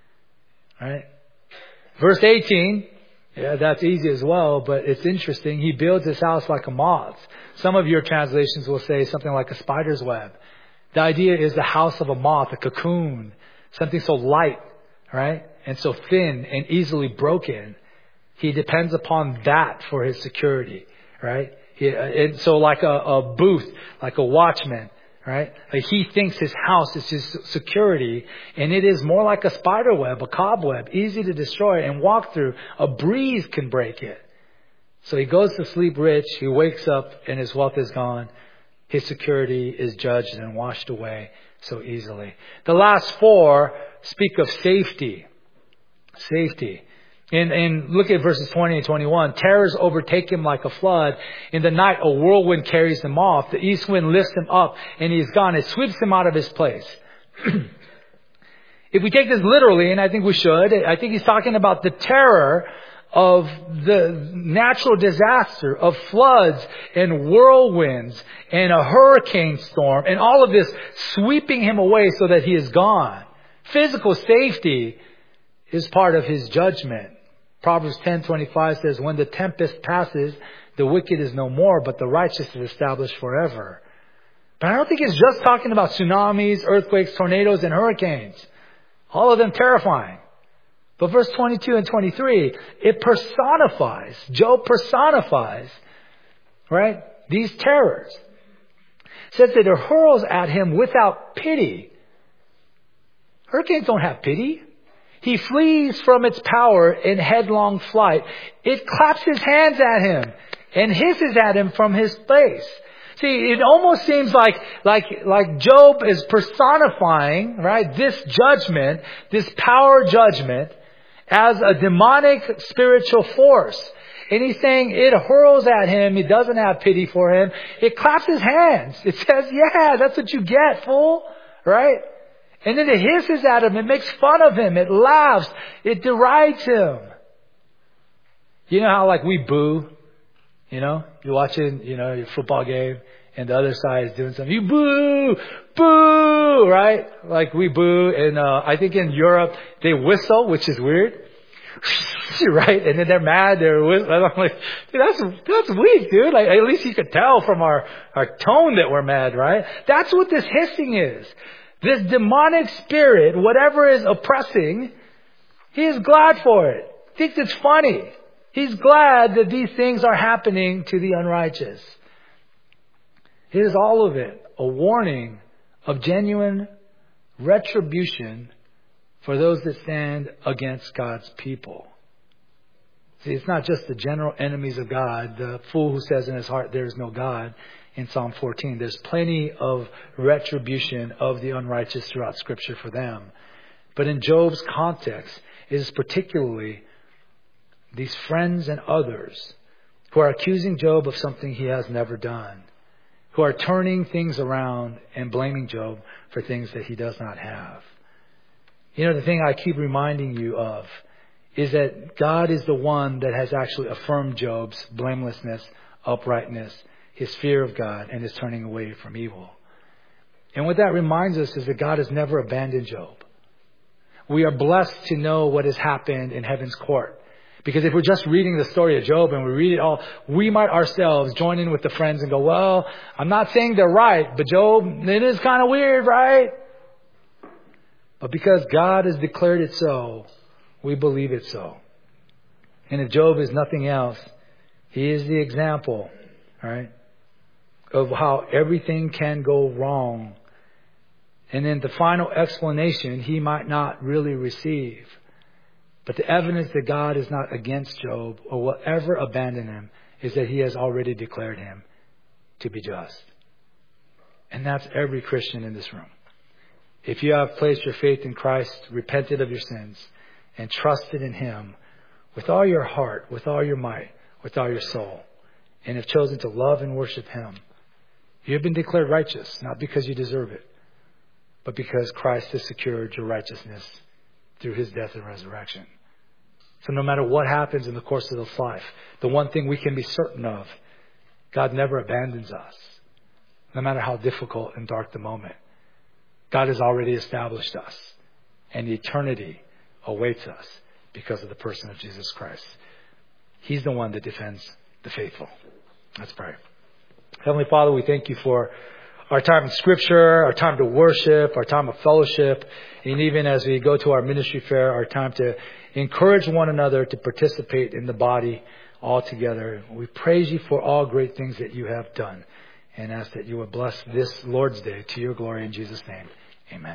Right? Verse eighteen, yeah, that's easy as well, but it's interesting. He builds his house like a moth. Some of your translations will say something like a spider's web. The idea is the house of a moth, a cocoon, something so light, right? And so thin and easily broken. He depends upon that for his security, right? He, and so like a, a booth, like a watchman, right? Like he thinks his house is his security, and it is more like a spider web, a cobweb, easy to destroy and walk through. A breeze can break it. So he goes to sleep rich, he wakes up and his wealth is gone. His security is judged and washed away so easily. The last four speak of safety. Safety. And, and look at verses twenty and twenty-one. Terrors overtake him like a flood. In the night, a whirlwind carries him off. The east wind lifts him up and he is gone. It sweeps him out of his place. If we take this literally, and I think we should, I think he's talking about the terror of the natural disaster, of floods and whirlwinds and a hurricane storm and all of this sweeping him away so that he is gone. Physical safety is part of his judgment. Proverbs ten twenty-five says, when the tempest passes, the wicked is no more, but the righteous is established forever. But I don't think it's just talking about tsunamis, earthquakes, tornadoes, and hurricanes. All of them terrifying. But verse twenty-two and twenty-three, it personifies, Job personifies, right, these terrors. It says that it hurls at him without pity. Hurricanes don't have pity. He flees from its power in headlong flight. It claps his hands at him and hisses at him from his place. See, it almost seems like, like, like Job is personifying, right, this judgment, this power judgment as a demonic spiritual force. And he's saying it hurls at him. It doesn't have pity for him. It claps his hands. It says, yeah, that's what you get, fool. Right? And then it hisses at him. It makes fun of him. It laughs. It derides him. You know how like we boo? You know, you're watching, you know, your football game and the other side is doing something. You boo! Boo! Right? Like we boo. And uh, I think in Europe they whistle, which is weird. Right? And then they're mad. They're whistling. I'm like, dude, that's, that's weak, dude. Like at least you could tell from our, our tone that we're mad, right? That's what this hissing is. This demonic spirit, whatever is oppressing, he is glad for it. Thinks it's funny. He's glad that these things are happening to the unrighteous. It is all of it a warning of genuine retribution for those that stand against God's people. See, it's not just the general enemies of God, the fool who says in his heart there is no God. In Psalm fourteen, there's plenty of retribution of the unrighteous throughout Scripture for them. But in Job's context, it is particularly these friends and others who are accusing Job of something he has never done, who are turning things around and blaming Job for things that he does not have. You know, the thing I keep reminding you of is that God is the one that has actually affirmed Job's blamelessness, uprightness, his fear of God, and his turning away from evil. And what that reminds us is that God has never abandoned Job. We are blessed to know what has happened in heaven's court. Because if we're just reading the story of Job and we read it all, we might ourselves join in with the friends and go, well, I'm not saying they're right, but Job, it is kind of weird, right? But because God has declared it so, we believe it so. And if Job is nothing else, he is the example, right, of how everything can go wrong. And then the final explanation he might not really receive. But the evidence that God is not against Job or will ever abandon him is that he has already declared him to be just. And that's every Christian in this room. If you have placed your faith in Christ, repented of your sins, and trusted in him with all your heart, with all your might, with all your soul, and have chosen to love and worship him, you have been declared righteous, not because you deserve it, but because Christ has secured your righteousness through his death and resurrection. So no matter what happens in the course of this life, the one thing we can be certain of, God never abandons us, no matter how difficult and dark the moment. God has already established us, and eternity awaits us because of the person of Jesus Christ. He's the one that defends the faithful. Let's pray. Heavenly Father, we thank you for our time in Scripture, our time to worship, our time of fellowship, and even as we go to our ministry fair, our time to encourage one another to participate in the body all together. We praise you for all great things that you have done and ask that you would bless this Lord's Day to your glory in Jesus' name. Amen.